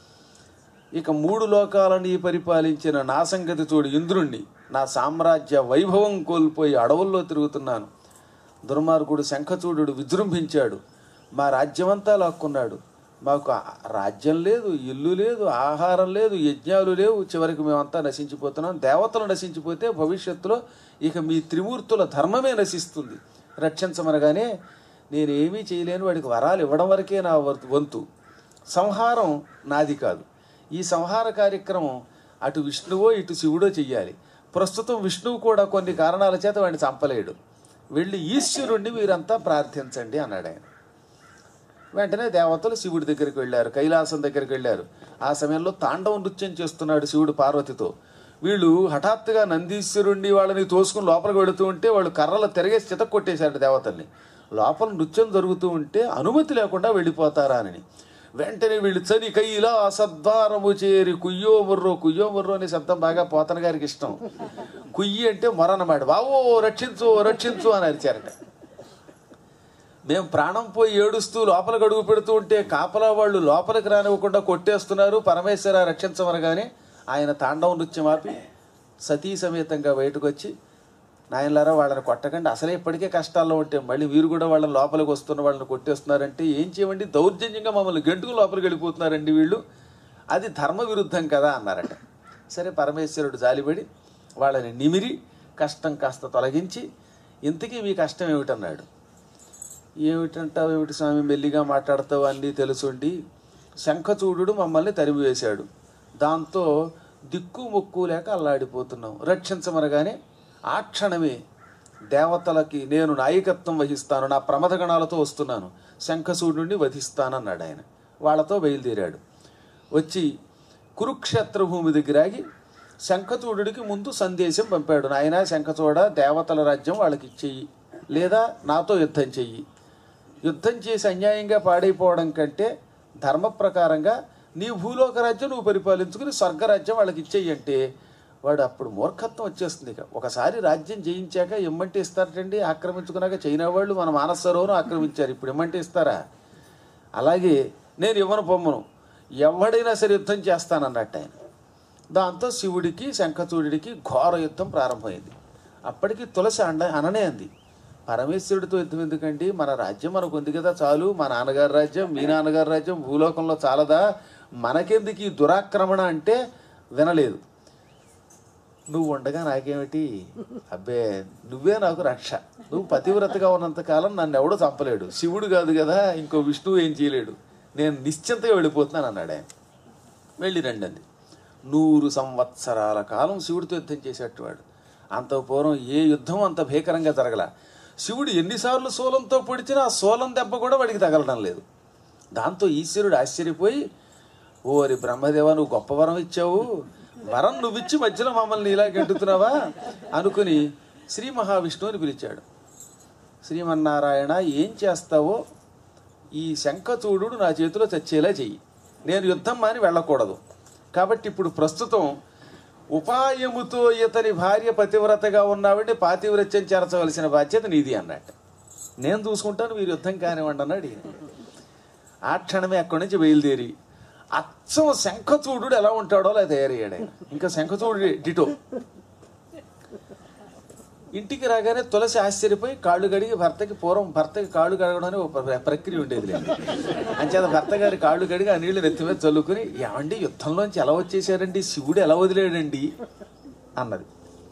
ఇక మూడు లోకాలని పరిపాలించిన నా సంగతి చూడు ఇంద్రుణ్ణి, నా సామ్రాజ్య వైభవం కోల్పోయి అడవుల్లో తిరుగుతున్నాను. దుర్మార్గుడు శంఖచూడు విజృంభించాడు, మా రాజ్యమంతా లాక్కున్నాడు, మాకు రాజ్యం లేదు, ఇల్లు లేదు, ఆహారం లేదు, యజ్ఞాలు లేవు, చివరికి మేమంతా నశించిపోతున్నాం. దేవతలు నశించిపోతే భవిష్యత్తులో ఇక మీ త్రిమూర్తుల ధర్మమే నశిస్తుంది, రక్షించమనగానే నేనేమీ చేయలేను, వాడికి వరాలు ఇవ్వడం వరకే నా వంతు, సంహారం నాది కాదు. ఈ సంహార కార్యక్రమం అటు విష్ణువో ఇటు శివుడో చెయ్యాలి. ప్రస్తుతం విష్ణువు కూడా కొన్ని కారణాల చేత వాడిని చంపలేడు, వెళ్ళి ఈశ్వరుణ్ణి మీరంతా ప్రార్థించండి అన్నాడు ఆయన. వెంటనే దేవతలు శివుడి దగ్గరికి వెళ్ళారు, కైలాసం దగ్గరికి వెళ్ళారు. ఆ సమయంలో తాండవ నృత్యం చేస్తున్నాడు శివుడు పార్వతితో. వీళ్ళు హఠాత్తుగా నందీశ్వరుణ్ణి వాళ్ళని తోసుకుని లోపలికి వెళుతూ ఉంటే వాళ్ళు కర్రలు తిరగేసి చితక్ కొట్టేశారు దేవతల్ని. లోపల నృత్యం జరుగుతూ ఉంటే అనుమతి లేకుండా వెళ్ళిపోతారా అని వెంటనే వీళ్ళు చని కైలాసద్వారము చేరి కుయ్యో ముర్రో, కుయ్యో ముర్రో అనే శబ్దం బాగా పోతన గారికి ఇష్టం. కుయ్యి అంటే మొర అన్నమాట. బావో రక్షించు రక్షించు అని అరిచారట. మేము ప్రాణం పోయి ఏడుస్తూ లోపలికి అడుగు పెడుతూ ఉంటే కాపలా వాళ్ళు లోపలికి రానివ్వకుండా కొట్టేస్తున్నారు, పరమేశ్వర రక్షించమనగానే ఆయన తాండవ నృత్యం ఆపి సతీ సమేతంగా బయటకు వచ్చి, నాయనలారా వాళ్ళని కొట్టకండి, అసలే ఇప్పటికే కష్టాల్లో ఉంటే మళ్ళీ మీరు కూడా వాళ్ళని లోపలికి వస్తున్న వాళ్ళని కొట్టేస్తున్నారంటే ఏం చేయమండి, దౌర్జన్యంగా మమ్మల్ని గంటుకు లోపలికి వెళ్ళిపోతున్నారండి వీళ్ళు, అది ధర్మ విరుద్ధం కదా అన్నారట. సరే పరమేశ్వరుడు జాలిపడి వాళ్ళని నిమిరి కష్టం కాస్త తొలగించి, ఇంతకీ మీ కష్టం ఏమిటన్నాడు. ఏమిటంటావు ఏమిటి స్వామి, మెల్లిగా మాట్లాడతావు, అన్నీ తెలుసుండి శంఖచూడు మమ్మల్ని తరిమి వేశాడు, దాంతో దిక్కు మొక్కు లేక అల్లాడిపోతున్నాం, రక్షించమనగానే ఆ క్షణమే దేవతలకి నేను నాయకత్వం వహిస్తాను, నా ప్రమథగణాలతో వస్తున్నాను, శంఖచూడుని వధిస్తానన్నాడు ఆయన. వాళ్ళతో బయలుదేరాడు. వచ్చి కురుక్షేత్ర భూమి దగ్గర ఆగి శంఖచూడుడికి ముందు సందేశం పంపాడు. నాయన శంఖచూడ, దేవతల రాజ్యం వాళ్ళకి ఇచ్చేయి, లేదా నాతో యుద్ధం చెయ్యి. యుద్ధం చేసి అన్యాయంగా పాడైపోవడం కంటే ధర్మ ప్రకారంగా నీ భూలోక రాజ్యం నువ్వు పరిపాలించుకుని స్వర్గరాజ్యం వాళ్ళకి ఇచ్చేయి అంటే వాడు అప్పుడు మూర్ఖత్వం వచ్చేస్తుంది. ఇక ఒకసారి రాజ్యం జయించాక ఇమ్మంటే ఇస్తారటండి, ఆక్రమించుకున్నాక చైనా వాళ్ళు మన మానస సరోవరం ఆక్రమించారు, ఇప్పుడు ఇమ్మంటే ఇస్తారా? అలాగే నేను ఇవ్వను పొమ్మను, ఎవడైనా సరే యుద్ధం చేస్తానన్నట్టు ఆయన. దాంతో శివుడికి శంఖచూడికి ఘోర యుద్ధం ప్రారంభమైంది. అప్పటికి తులసి అండ అననే అంది, పరమేశ్వరుడితో యుద్ధం ఎందుకండి, మన రాజ్యం మనకు ఉంది కదా చాలు, మా నాన్నగారి రాజ్యం మీ నాన్నగారి రాజ్యం భూలోకంలో చాలదా, మనకెందుకు ఈ దురాక్రమణ అంటే వినలేదు. నువ్వు ఉండగా నాకేమిటి, అబ్బే నువ్వే నాకు రక్ష, నువ్వు పతివ్రతగా ఉన్నంతకాలం నన్ను ఎవడో చంపలేడు, శివుడు కాదు కదా ఇంకో విష్ణువు ఏం చేయలేడు, నేను నిశ్చింతగా వెళ్ళిపోతున్నాను అన్నాడు ఆయన. వెళ్ళి రండి అంది. నూరు సంవత్సరాల కాలం శివుడితో యుద్ధం చేసేటవాడు. అంత పూర్వం ఏ యుద్ధం అంత భీకరంగా జరగల. శివుడు ఎన్నిసార్లు శూలంతో పొడిచినా ఆ శూలం దెబ్బ కూడా వాడికి తగలడం లేదు. దాంతో ఈశ్వరుడు ఆశ్చర్యపోయి, ఓరి బ్రహ్మదేవ నువ్వు గొప్ప వరం ఇచ్చావు, వరం నువ్విచ్చి మధ్యలో మమ్మల్ని ఇలా గెంటుతున్నావా అనుకుని శ్రీ మహావిష్ణువుని పిలిచాడు. శ్రీమన్నారాయణ ఏం చేస్తావో ఈ శంఖచూడు నా చేతిలో చచ్చేలా చెయ్యి, నేను యుద్ధం మాని వెళ్ళకూడదు, కాబట్టి ఇప్పుడు ప్రస్తుతం ఉపాయముతో ఇతని భార్య పతివ్రతగా ఉన్నావంటే పాతివ్రత్యం చేర్చవలసిన బాధ్యత నీది అన్నట్టు. నేను చూసుకుంటాను, మీరు యుద్ధం కానివ్వండి అన్నాడు ఈయన. ఆ క్షణమే అక్కడి నుంచి బయలుదేరి అచ్చం శంఖచూడు ఎలా ఉంటాడో అలా తయారయ్యాడు ఆయన. ఇంకా శంఖచూడు డిటో. ఇంటికి రాగానే తులసి ఆశ్చర్యపోయి కాళ్ళు కడిగి భర్తకి, పూర్వం భర్తకి కాళ్ళు కడగడానికి ఒక ప్రక్రియ ఉండేది లేదు. అంచేత భర్త గారి కాళ్ళు కడిగి ఆ నీళ్లు నెత్తి మీద చల్లుకుని, ఏమండి యుద్ధంలోంచి ఎలా వచ్చేసారండి, శివుడు ఎలా వదిలేడండి అన్నది.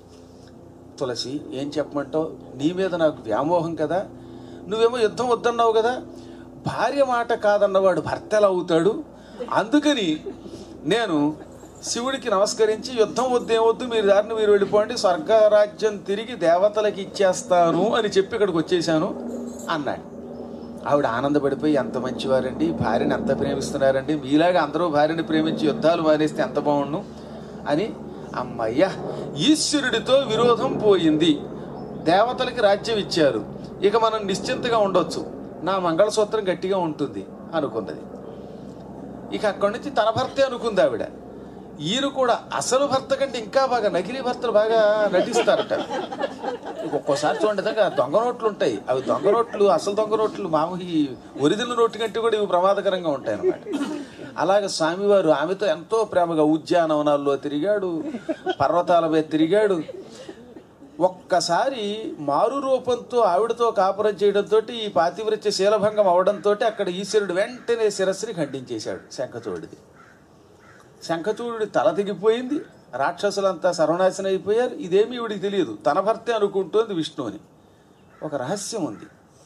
తులసి, ఏం చెప్పమంటావు, నీ మీద నాకు వ్యామోహం కదా, నువ్వేమో యుద్ధం వద్దన్నావు కదా, భార్య మాట కాదన్నవాడు భర్త ఎలా అవుతాడు, అందుకని నేను శివుడికి నమస్కరించి యుద్ధం వద్దు ఏమొద్దు, మీరు దారిని మీరు వెళ్ళిపోండి, స్వర్గరాజ్యం తిరిగి దేవతలకి ఇచ్చేస్తాను అని చెప్పి ఇక్కడికి వచ్చేసాను అన్నాడు. ఆవిడ ఆనందపడిపోయి, ఎంత మంచివారండి, భార్యని ఎంత ప్రేమిస్తున్నారండి, మీలాగా అందరూ భార్యని ప్రేమించి యుద్ధాలు మానేస్తే ఎంత బాగుండు అని. అమ్మయ్య, ఈశ్వరుడితో విరోధం పోయింది, దేవతలకి రాజ్యం ఇచ్చారు, ఇక మనం నిశ్చింతగా ఉండొచ్చు, నా మంగళసూత్రం గట్టిగా ఉంటుంది అనుకున్నది. ఇక అక్కడి నుంచి తన భర్తే అనుకుంది ఆవిడ. ఈయన కూడా అసలు భర్త కంటే ఇంకా బాగా నకిలీ భర్తలు బాగా నటిస్తారట. ఒక్కోసారి చూడండి, దొంగ నోట్లు ఉంటాయి, అవి దొంగ నోట్లు, అసలు దొంగ నోట్లు మామూలు ఒరిజినల్ నోటు కంటే కూడా ఇవి ప్రమాదకరంగా ఉంటాయి అన్నమాట. అలాగే స్వామివారు ఆమెతో ఎంతో ప్రేమగా ఉద్యానవనాల్లో తిరిగాడు, పర్వతాల మీద తిరిగాడు. ఒక్కసారి మారు రూపంతో ఆవిడతో కాపురం చేయడంతో ఈ పాతివ్రత్య శీలభంగం అవడంతో అక్కడ ఈశ్వరుడు వెంటనే శిరస్సుని ఖండించేశాడు శంఖచూడిది. శంఖచూడి తల తెగిపోయింది, రాక్షసులంతా సర్వనాశనం అయిపోయారు. ఇదేమీ ఈవిడికి తెలియదు, తన భర్తే అనుకుంటోంది విష్ణు అని. ఒక రహస్యం ఉంది,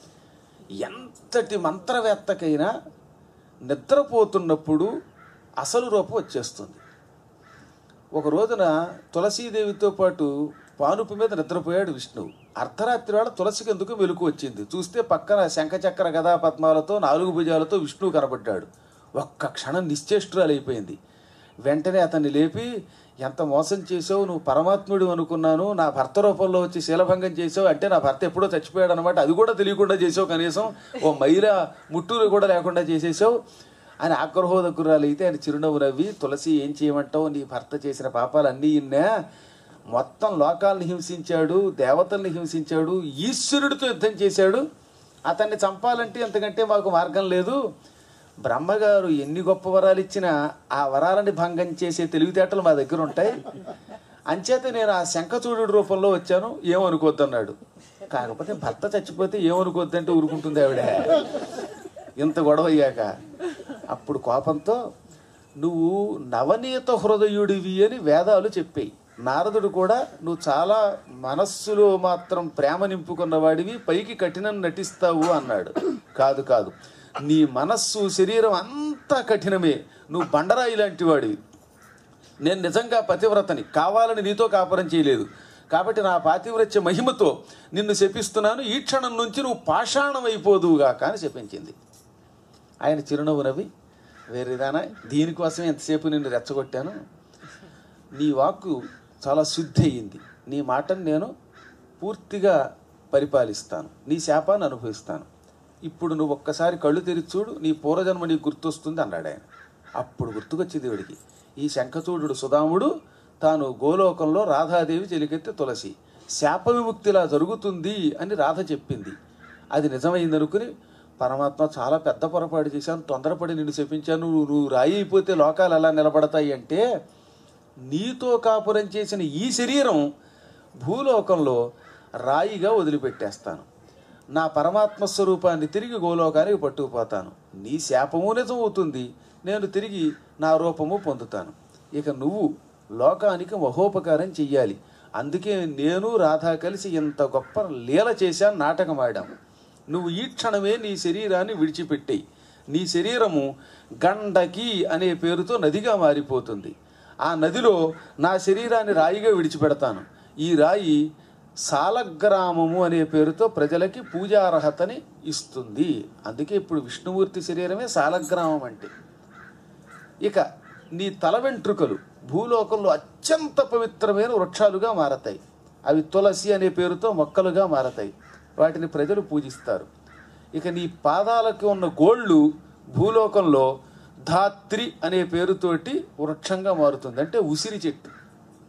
ఎంతటి మంత్రవేత్తకైనా నిద్రపోతున్నప్పుడు అసలు రూపం వచ్చేస్తుంది. ఒక రోజున తులసీదేవితో పాటు పానుపు మీద నిద్రపోయాడు విష్ణువు. అర్ధరాత్రి వేళ తులసికి ఎందుకు మెలకు వచ్చింది. చూస్తే పక్కన శంఖచక్ర గదా పద్మాలతో నాలుగు భుజాలతో విష్ణువు కనబడ్డాడు. ఒక్క క్షణం నిశ్చేష్టురాలైపోయింది. వెంటనే అతన్ని లేపి, ఎంత మోసం చేసావు, నువ్వు పరమాత్ముడు అనుకున్నాను, నా భర్త రూపంలో వచ్చి శీలభంగం చేసావు, అంటే నా భర్త ఎప్పుడో చచ్చిపోయాడు అనమాట, అది కూడా తెలియకుండా చేసావు, కనీసం ఓ మైల ముట్టూరు కూడా లేకుండా చేసేసావు అని ఆగ్రహోదగ్గురాలు. అయితే ఆయన చిరునవ్వు నవ్వి, తులసి ఏం చేయమంటావు, నీ భర్త చేసిన పాపాలు అన్నీ ఇన్నా, మొత్తం లోకాలను హింసించాడు, దేవతల్ని హింసించాడు, ఈశ్వరుడితో యుద్ధం చేశాడు, అతన్ని చంపాలంటే ఎంతకంటే మాకు మార్గం లేదు. బ్రహ్మగారు ఎన్ని గొప్ప వరాలు ఇచ్చినా ఆ వరాలని భంగం చేసే తెలివితేటలు మా దగ్గర ఉంటాయి, అంచేత నేను ఆ శంఖచూడు రూపంలో వచ్చాను, ఏమనుకోద్దన్నాడు. కాకపోతే భర్త చచ్చిపోతే ఏమనుకోద్దంటే ఊరుకుంటుంది ఆవిడ. ఇంత గొడవ అయ్యాక అప్పుడు కోపంతో, నువ్వు నవనీత హృదయుడివి అని వేదాలు చెప్పాయి, నారదుడు కూడా నువ్వు చాలా మనస్సులో మాత్రం ప్రేమ నింపుకున్నవాడివి, పైకి కఠినం నటిస్తావు అన్నాడు. కాదు కాదు, నీ మనస్సు శరీరం అంతా కఠినమే, నువ్వు బండరాయి లాంటి వాడివి, నేను నిజంగా పతివ్రతని, కావాలని నీతో కాపురం చేయలేదు, కాబట్టి నా పాతివ్రత్య మహిమతో నిన్ను శపిస్తున్నాను, ఈ క్షణం నుంచి నువ్వు పాషాణం అయిపోదువుగాక అని శపించింది. ఆయన చిరునవ్వు నవ్వి, వేరేదానా, దీనికోసమే ఎంతసేపు నిన్ను రెచ్చగొట్టాను, నీ వాక్కు చాలా శుద్ధి అయ్యింది, నీ మాటను నేను పూర్తిగా పరిపాలిస్తాను, నీ శాపాన్ని అనుభవిస్తాను, ఇప్పుడు నువ్వు ఒక్కసారి కళ్ళు తెరిచి చూడు, నీ పూర్వజన్మ నీకు గుర్తొస్తుంది అన్నాడు ఆయన. అప్పుడు గుర్తుకొచ్చింది దేవుడికి, ఈ శంఖచూడు సుధాముడు తాను గోలోకంలో రాధాదేవి చెలికెత్తి తులసి శాప విముక్తిలా జరుగుతుంది అని రాధ చెప్పింది. అది నిజమైందనుకుని, పరమాత్మ చాలా పెద్ద పొరపాటు చేశాను, తొందరపడి నిన్ను శపించాను, నువ్వు నువ్వు రాయి అయిపోతే లోకాలు ఎలా నిలబడతాయి అంటే, నీతో కాపురం చేసిన ఈ శరీరం భూలోకంలో రాయిగా వదిలిపెట్టేస్తాను, నా పరమాత్మ స్వరూపాన్ని తిరిగి గోలోకానికి పట్టుకుపోతాను, నీ శాపము నిజం అవుతుంది, నేను తిరిగి నా రూపము పొందుతాను, ఇక నువ్వు లోకానికి మహోపకారం చెయ్యాలి, అందుకే నేను రాధా కలిసి ఇంత గొప్ప లీల చేశాను, నాటకం ఆడాము, నువ్వు ఈ క్షణమే నీ శరీరాన్ని విడిచిపెట్టేయి, నీ శరీరము గండకి అనే పేరుతో నదిగా మారిపోతుంది, ఆ నదిలో నా శరీరాన్ని రాయిగా విడిచిపెడతాను, ఈ రాయి సాలగ్రామము అనే పేరుతో ప్రజలకి పూజార్హతని ఇస్తుంది, అందుకే ఇప్పుడు విష్ణుమూర్తి శరీరమే సాలగ్రామం అంటే. ఇక నీ తల వెంట్రుకలు భూలోకంలో అత్యంత పవిత్రమైన వృక్షాలుగా మారతాయి, అవి తులసి అనే పేరుతో మొక్కలుగా మారతాయి, వాటిని ప్రజలు పూజిస్తారు. ఇక నీ పాదాలకు ఉన్న గోళ్ళు భూలోకంలో ధాత్రి అనే పేరుతోటి వృక్షంగా మారుతుంది, అంటే ఉసిరి చెట్టు.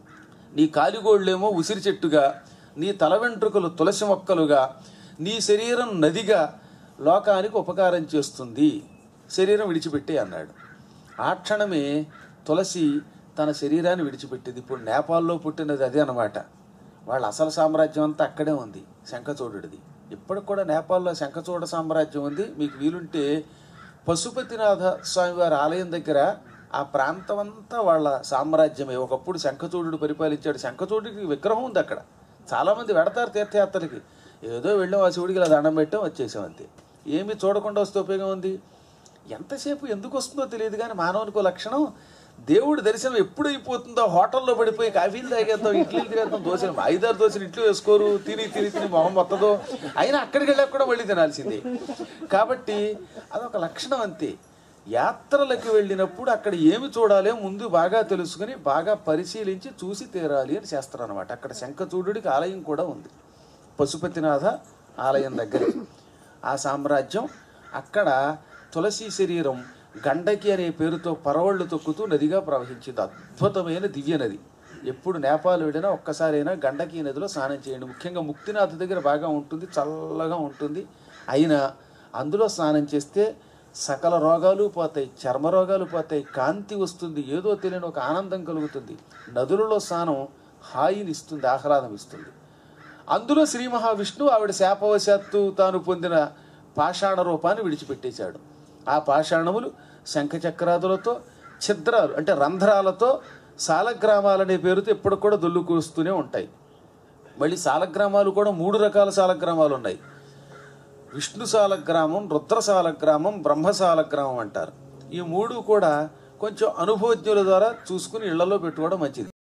నీ కాలిగోళ్ళేమో ఉసిరి చెట్టుగా, నీ తల వెంట్రుకలు తులసి మొక్కలుగా, నీ శరీరం నదిగా లోకానికి ఉపకారం చేస్తుంది, శరీరం విడిచిపెట్టే అన్నాడు. ఆ క్షణమే తులసి తన శరీరాన్ని విడిచిపెట్టింది. ఇప్పుడు నేపాల్లో పుట్టినది అదే అన్నమాట. వాళ్ళ అసలు సామ్రాజ్యం అంతా అక్కడే ఉంది, శంఖచూడుడిది. ఇప్పటికి కూడా నేపాల్లో శంఖచూడ సామ్రాజ్యం ఉంది. మీకు వీలుంటే పశుపతినాథ స్వామివారి ఆలయం దగ్గర ఆ ప్రాంతం అంతా వాళ్ళ సామ్రాజ్యమే. ఒకప్పుడు శంఖచూడు పరిపాలించాడు. శంఖచూడికి విగ్రహం ఉంది అక్కడ. చాలామంది వెడతారు తీర్థయాత్రలకి. ఏదో వెళ్ళాం, ఆ శివుడికి ఇలా దండం పెట్టాం, వచ్చేసాం అంతే. ఏమీ చూడకుండా వస్తే ఉపయోగం ఉంది? ఎంతసేపు ఎందుకు వస్తుందో తెలియదు కానీ మానవునికో లక్షణం, దేవుడి దర్శనం ఎప్పుడు అయిపోతుందో హోటల్లో పడిపోయి కాఫీలు తాగేద్దాం, ఇడ్లీలు తినేద్దాం, దోశలు ఐదారు దోశలు ఇంట్లో వేసుకోరు, తిని తిని తిని మొహం వస్తుందో, అయినా అక్కడికి వెళ్ళాక కూడా మళ్ళీ తినాల్సిందే. కాబట్టి అదొక లక్షణం అంతే. యాత్రలకు వెళ్ళినప్పుడు అక్కడ ఏమి చూడాలో ముందు బాగా తెలుసుకుని బాగా పరిశీలించి చూసి తీరాలి అని చేస్తారు అనమాట. అక్కడ శంఖచూడుడికి ఆలయం కూడా ఉంది, పశుపతినాథ ఆలయం దగ్గర. ఆ సామ్రాజ్యం అక్కడ తులసి శరీరం గండకి అనే పేరుతో పరవళ్ళు తొక్కుతూ నదిగా ప్రవహించింది. అద్భుతమైన దివ్య నది. ఎప్పుడు నేపాల్ వెళ్ళినా ఒక్కసారైనా గండకి నదిలో స్నానం చేయండి. ముఖ్యంగా ముక్తినాథ్ దగ్గర బాగా ఉంటుంది, చల్లగా ఉంటుంది. అయినా అందులో స్నానం చేస్తే సకల రోగాలు పోతాయి, చర్మ రోగాలు పోతాయి, కాంతి వస్తుంది, ఏదో తెలియని ఒక ఆనందం కలుగుతుంది. నదులలో స్నానం హాయిని ఇస్తుంది, ఆహ్లాదం ఇస్తుంది. అందులో శ్రీ మహావిష్ణువు ఆవిడ శాపవశాత్తు తాను పొందిన పాషాణ రూపాన్ని విడిచిపెట్టేశాడు. ఆ పాషాణములు శంఖచక్రాదులతో, ఛిద్రాలు అంటే రంధ్రాలతో సాలగ్రామాలనే పేరుతో ఎప్పుడు కూడా దొల్లు కూస్తూనే ఉంటాయి. మళ్ళీ సాలగ్రామాలు కూడా మూడు రకాల సాలగ్రామాలు ఉన్నాయి. విష్ణు సాలగ్రామం, రుద్ర సాలగ్రామం, బ్రహ్మ సాలగ్రామం అంటారు. ఈ మూడు కూడా కొంచెం అనుభవజ్ఞుల ద్వారా చూసుకుని ఇళ్లలో పెట్టుకోవడం మంచిది.